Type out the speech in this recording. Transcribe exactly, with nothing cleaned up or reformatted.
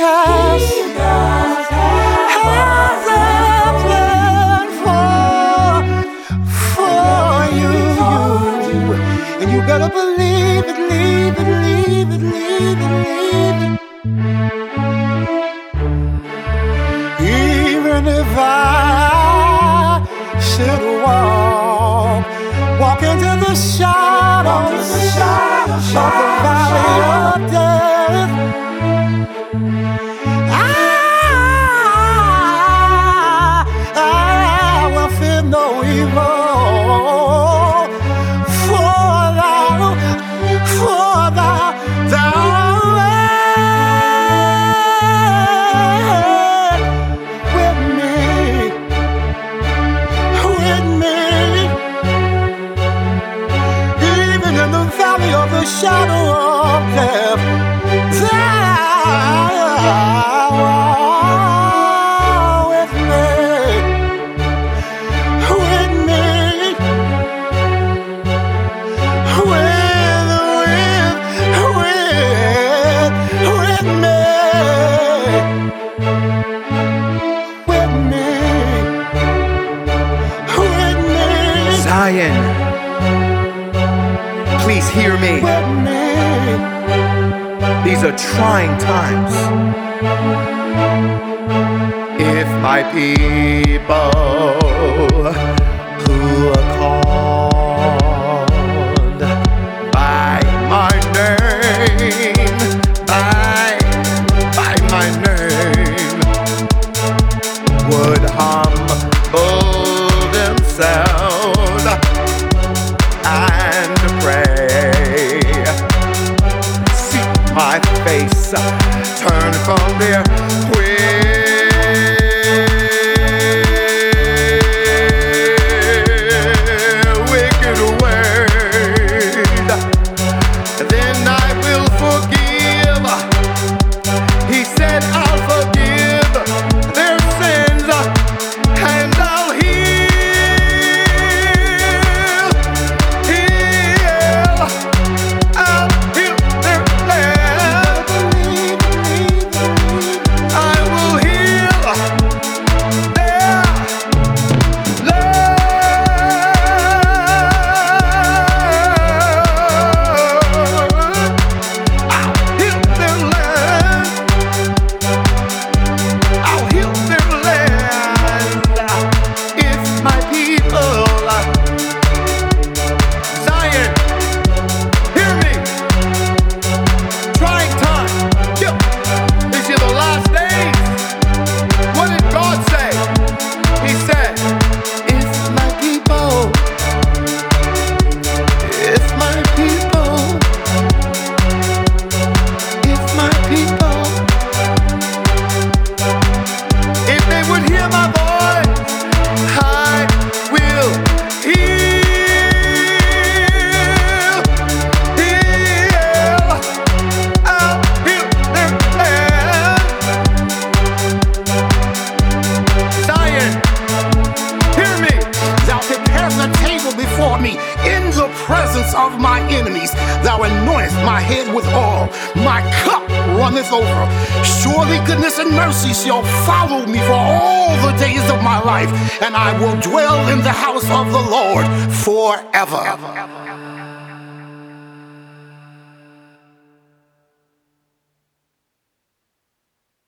has, has a plan for, for you, you. And you better believe it, believe it, believe it, believe it, believe it. Even if I should walk, walk into the shadows of the valley of death, I, I will fear no evil, for thou, for thou, thou art with me, with me. Even in the valley of the shadow of death, thou art with me, with me, with, with, with, with me, with me, with me, Zion, please hear me. with me. These are trying times. If my people who are called by my name, by, by my name, would humble themselves and pray, seek my face, turn from their wicked ways, then I will forgive. He said, I'll forgive their sins and I'll heal, heal, I'll heal their land. I will heal their land. I'll heal their land. I'll heal their land. If my people, Zion, hear me. Trying time. Yeah. These are the last days. What did God say? He said, if my people, if my people, if my people, if they would hear my voice, I will heal, heal, I'll heal their land. Zion, hear me. Thou preparest a table before me in the presence of my enemies. Thou anointest my head with oil. My cup runneth over. Surely goodness and mercy shall follow me for all the days of my life, and I will dwell in the house of the Lord forever.